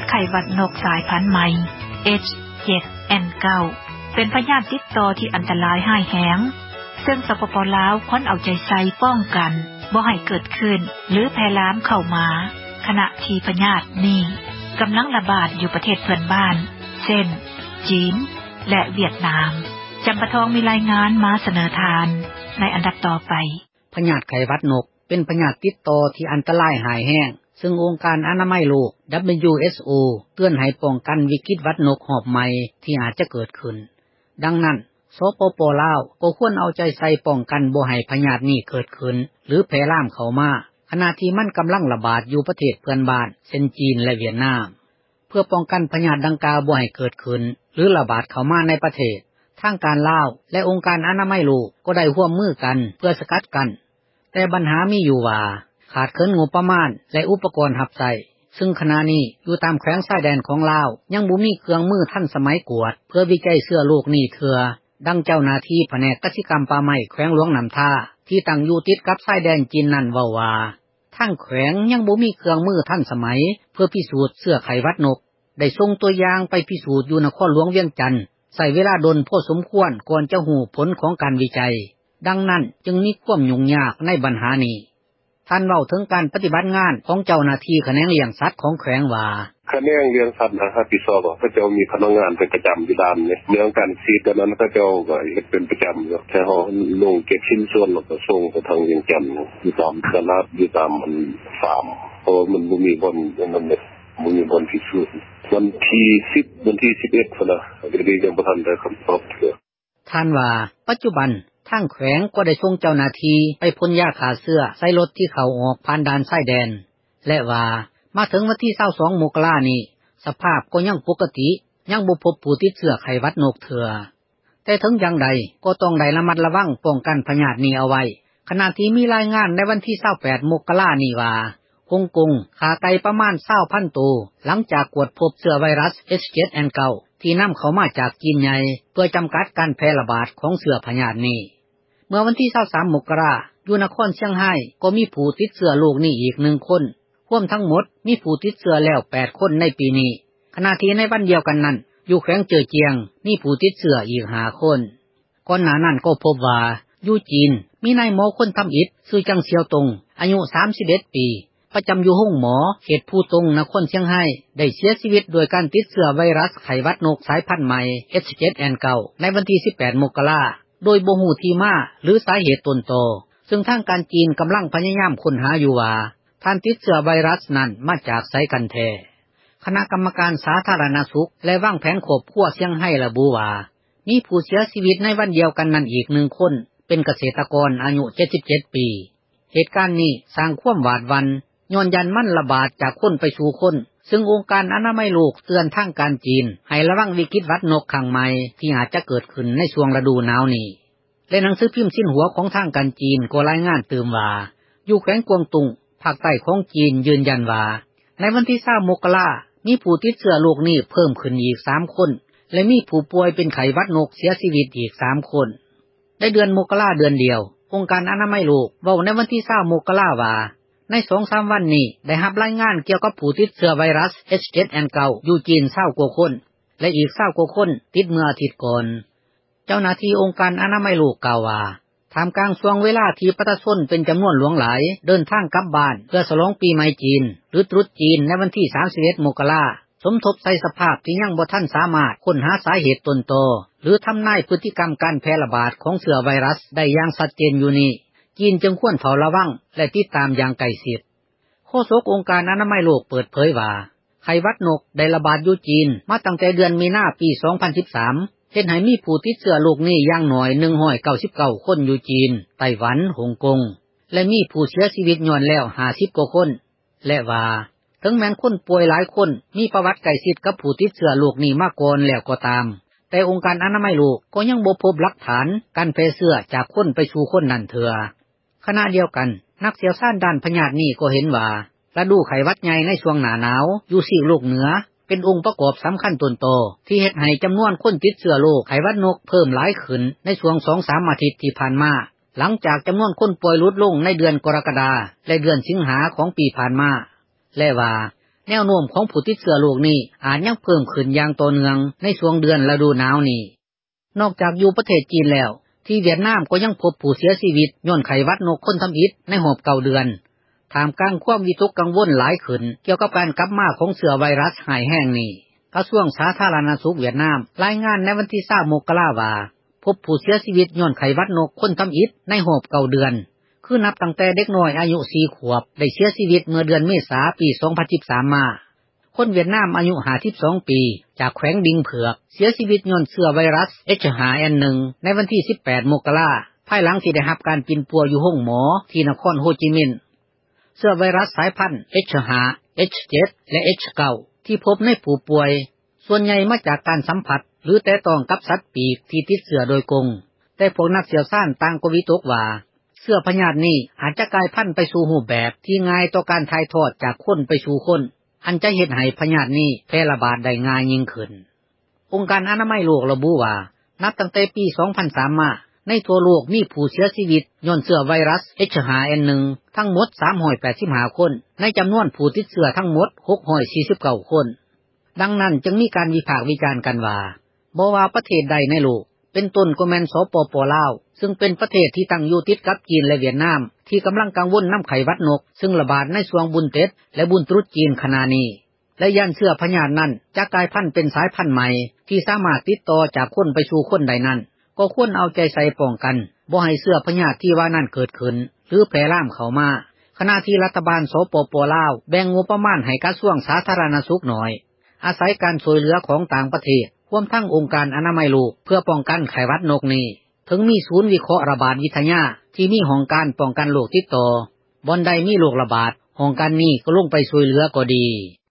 ไข้หวัดนกสายพันธุ์ใหม่ H7N9 เป็นพยาธิติดต่อที่อันตรายร้ายแรงซึ่งสปป.ลาวควรเอาใจใส่ป้องกันบ่ให้เกิดขึ้นหรือแพร่ลามเข้ามาขณะที่พยาธินี้กำลังระบาดอยู่ประเทศเพื่อนบ้านเช่นจีนและเวียดนามจำปาทองมีรายงานมาเสนอทานในอันดับต่อไปพยาธิไข้หวัดนกเป็นพยาธิติดต่อที่อันตรายร้ายแรงซึ่งองค์การอนามัยโลก WHO เตือนให้ป้องกันวิกฤตหวัดนกหอบใหม่ที่อาจจะเกิดขึ้นดังนั้นสปป.ลาวก็ควรเอาใจใส่ป้องกันบ่ให้พยาธินี้เกิดขึ้นหรือแพร่ลามเข้ามาขณะที่มันกำลังระบาดอยู่ประเทศเพื่อนบ้านเช่นจีนและเวียดนามเพื่อป้องกันพยาธิดังกล่าวบ่ให้เกิดขึ้นหรือระบาดเข้ามาในประเทศทางการลาวและองค์การอนามัยโลกก็ได้ร่วมมือกันเพื่อสกัดกั้นแต่ปัญหามีอยู่ว่าขาดเคินงบประมาณและอุปกรณ์รับใช้ซึ่งขณะนี้อยู่ตามแขวงชายแดนของลาวยังบ่มีเครื่องมือทันสมัยกวดเพื่อวิจัยเชื้อโรคนี้เทื่อดังเจ้าหน้าที่แผนกกสิกรรมป่าไม้แขวงหลวงน้ำท่าที่ตั้งอยู่ติดกับชายแดนจีนนั่นเว้าว่าทางแขวงยังบ่มีเครื่องมือทันสมัยเพื่อพิสูจน์เชื้อไข้หวัดนกได้ส่งตัวอย่างไปพิสูจน์อยู่นครหลวงเวียงจันทน์ใช้เวลาดนพอสมควรก่อนจะรู้ผลของการวิจัยดังนั้นจึงมีความยุ่งยากในปัญหานี้ท่านเว้าถึงการปฏิบัติงานของเจ้าหน้าที่แขนงเลี้ยงสัตว์ของแขวงว่าแขนงเลี้ยงสัตว์นะครับพี่สอบเขาจะมีพนักงานเป็นประจำอยู่ด้านนี้เรื่องการซีดตอนนั้นเขาจะก็เฮ็ดเป็นประจำอยู่แต่เฮาลงเก็บชิ้นส่วนแล้วก็ส่งไปทางเวียงจันทน์อยู่ตามตลาดอยู่ตามมันฟาร์มเพราะมันบ่มีบ่อนมันบ่มีบ่อนพิสูจน์วันที่10วันที่11พุ่นน่ะก็ได้ยังบ่ทันได้คำตอบท่านว่าปัจจุบันทางแขวงก็ได้ส่งเจ้าหน้าที่ไปพ่นยาฆ่าเชื้อใส่รถที่เข้าออกผ่านด่านชายแดนและว่ามาถึงวันที่22มกราคมนี้สภาพก็ยังปกติยังบ่พบผู้ติดเชื้อไข้หวัดนกเถื่อแต่ถึงอย่างใดก็ต้องได้ระมัดระวังป้องกันพยาธินี้เอาไว้ขณะที่มีรายงานในวันที่28มกราคมนี้ว่าฮ่องกงฆ่าไก่ประมาณ 20,000 ตัวหลังจากตรวจพบเชื้อไวรัส H7N9 ที่นำเข้ามาจากจีนใหญ่เพื่อจำกัดการแพร่ระบาดของเชื้อพยาธินี้เมื่อวันที่23มกราคมอยู่นครเชียงไฮ้ก็มีผู้ติดเชื้อโรคนี้อีก1คนรวมทั้งหมดมีผู้ติดเชื้อแล้ว8คนในปีนี้ขณะที่ในวันเดียวกันนั้นอยู่แขวงเจอเจียงมีผู้ติดเชื้ออีก5คนก่อนหน้านั้นก็พบว่าอยู่จีนมีนายหมอคนทำอิฐชื่อจังเซียวตงอายุ31ปีประจำอยู่ห้องหมอเขตผู้ตงนครเชียงไฮ้ได้เสียชีวิตโดยการติดเชื้อไวรัสไข้หวัดนกสายพันธุ์ใหม่ H7N9 ในวันที่18มกราคมโดยบ่ฮู้ที่มาหรือสาเหตุต้นตอซึ่งทางการจีนกำลังพยายามค้นหาอยู่ว่าท่านติดเชื้อไวรัสนั้นมาจากไสกันแท้คณะกรรมการสาธารณสุขและวางแผนครอบครัวเชียงไฮ้ระบุว่ามีผู้เสียชีวิตในวันเดียวกันนั้นอีก1คนเป็นเกษตรกรอายุ77ปีเหตุการณ์นี้สร้างความหวาดหวั่นย้อนยันมันระบาดจากคนไปสู่คนซึ่งองค์การอนามัยโลกเตือนทางการจีนให้ระวังวิกฤตหวัดนกครั้งใหม่ที่อาจจะเกิดขึ้นในช่วงฤดูหนาวนี้และหนังสือพิมพ์ชิ้นหัวของทางการจีนก็รายงานเติมว่าอยู่แขวงกวางตุงภาคใต้ของจีนยืนยันว่าในวันที่20มกราคมมีผู้ติดเชื้อโรคนี้เพิ่มขึ้นอีก3คนและมีผู้ป่วยเป็นไข้หวัดนกเสียชีวิตอีก3คนในเดือนมกราคมเดือนเดียวองค์การอนามัยโลกเว้าในวันที่20มกราคมว่าใน 2-3 วันนี้ได้รับรายงานเกี่ยวกับผู้ติดเชื้อไวรัส H7N9 อยู่จีน20กว่าคนและอีก20กว่าคนติดเมื่ออาทิตย์ก่อนเจ้าหน้าที่องค์การอนามัยโลกกล่าวว่าท่ามกลางช่วงเวลาที่ประชาชนเป็นจำนวนหลวงหลายเดินทางกลับบ้านเพื่อฉลองปีใหม่จีนหรือตรุษจีนในวันที่31มกราคมสมทบใส่สภาพที่ยังบ่ทันสามารถค้นหาสาเหตุต้นตอหรือทำนายพฤติกรรมการแพร่ระบาดของเชื้อไวรัสได้อย่างชัดเจนอยู่นี้จีนจึงควรเฝ้าระวังและติดตามอย่างใกล้ชิดโฆษกองค์การอนามัยโลกเปิดเผยว่าไข้หวัดนกได้ระบาดอยู่จีนมาตั้งแต่เดือนมีนาคมปี2013เฮ็ดให้มีผู้ติดเชื้อโรคนี้อย่างน้อย199คนอยู่จีนไต้หวันฮ่องกงและมีผู้เสียชีวิตย้อนแล้ว50กว่าคนและว่าถึงแม้นคนป่วยหลายคนมีประวัติใกล้ชิดกับผู้ติดเชื้อโรคนี้มาก่อนแล้วก็ตามแต่องค์การอนามัยโลกก็ยังบ่พบหลักฐานการแพร่เชื้อจากคนไปสู่คนนั่นเถื่อขณะเดียวกันนักเชี่ยวชาญด้านพยาธินี้ก็เห็นว่าฤดูไข้หวัดใหญ่ในช่วงหน้าหนาวอยู่ซีกโลกเหนือเป็นองค์ประกอบสำคัญต้นตอที่เฮ็ดให้จำนวนคนติดเชื้อโรคไข้หวัดนกเพิ่มหลายขึ้นในช่วง 2-3 อาทิตย์ที่ผ่านมาหลังจากจำนวนคนป่วยลดลงในเดือนกรกฎาคมและเดือนสิงหาคมของปีผ่านมาและว่าแนวโน้มของผู้ติดเชื้อโรคนี้อาจยังเพิ่มขึ้นอย่างต่อเนื่องในช่วงเดือนฤดูหนาวนี้นอกจากอยู่ประเทศจีนแล้วที่เวียดนามก็ยังพบผู้เสียชีวิตย้อนไข้หวัดนกคนทำอิฐในรอบ9 เดือนท่ามกลางความวิตกกังวลหลายขึ้นเกี่ยวกับการกลับมาของเชื้อไวรัสหายแห้งนี้กระทรวงสาธารณสุขเวียดนามรายงานในวันที่20 มกราคมว่าพบผู้เสียชีวิตย้อนไข้หวัดนกคนทำอิฐในรอบ9 เดือนคือนับตั้งแต่เด็กน้อยอายุ4 ขวบได้เสียชีวิตเมื่อเดือนเมษายนปี 2013 มาคนเวียดนามอายุ52 ปีจากแขวงดิงเผือกเสียชีวิตย้อนเชื้อไวรัส H5N1 ในวันที่18 มกราคมภายหลังที่ได้รับการปิ่นปัวอยู่ห้องหมอที่นครโฮจิมินห์เชื้อไวรัสสายพันธุ์ H5 H7 และ H9 ที่พบในผู้ป่วยส่วนใหญ่มาจากการสัมผัสหรือแตะต้องกับสัตว์ปีกที่ติดเชื้อโดยตรงแต่พวกนักเชี่ยวชาญต่างก็วิตกว่าเชื้อพยาธินี้อาจจะกลายพันธุ์ไปสู่รูปแบบที่ง่ายต่อการถ่ายทอดจากคนไปสู่คนอันจะเฮ็ดให้พยาธินี้แพร่ระบาดได้ง่ายยิ่งขึ้นองค์การอนามัยโลกระบุว่านับตั้งแต่ปี 2003 มาในทั่วโลกมีผู้เสียชีวิตย้อนเชื้อไวรัส H5N1 ทั้งหมด385 คนในจำนวนผู้ติดเชื้อทั้งหมด649 คนดังนั้นจึงมีการวิพากษ์วิจารณ์กันว่าบ่ว่าประเทศใดในโลกเป็นต้นก็แม่นสปป.ลาวซึ่งเป็นประเทศที่ตั้งอยู่ติดกับจีนและเวียดนามที่กำลังกังวลนำไข้หวัดนกซึ่งระบาดในช่วงบุญเต็ดและบุญตรุษจีนขณะนี้และยันเชื้อพยาธินั้นจะกลายพันธุ์เป็นสายพันธุ์ใหม่ที่สามารถติดต่อจากคนไปสู่คนได้นั้นก็ควรเอาใจใส่ป้องกันบ่ให้เชื้อพยาธิที่ว่านั้นเกิดขึ้นหรือแพร่ล่ามเข้ามาขณะที่รัฐบาลสปป.ลาวแบ่งงบประมาณให้กระทรวงสาธารณสุขน้อยอาศัยการช่วยเหลือของต่างประเทศรวมทั้งองค์การอนามัยโลกเพื่อป้องกันไข้หวัดนกนี้ถึงมีศูนย์วิเคราะห์ระบาดวิทยาที่มีห้องการป้องกันโรคติดต่อบ่อนใดมีโรคระบาดห้องการนี้ก็ลงไปช่วยเหลือก็ดี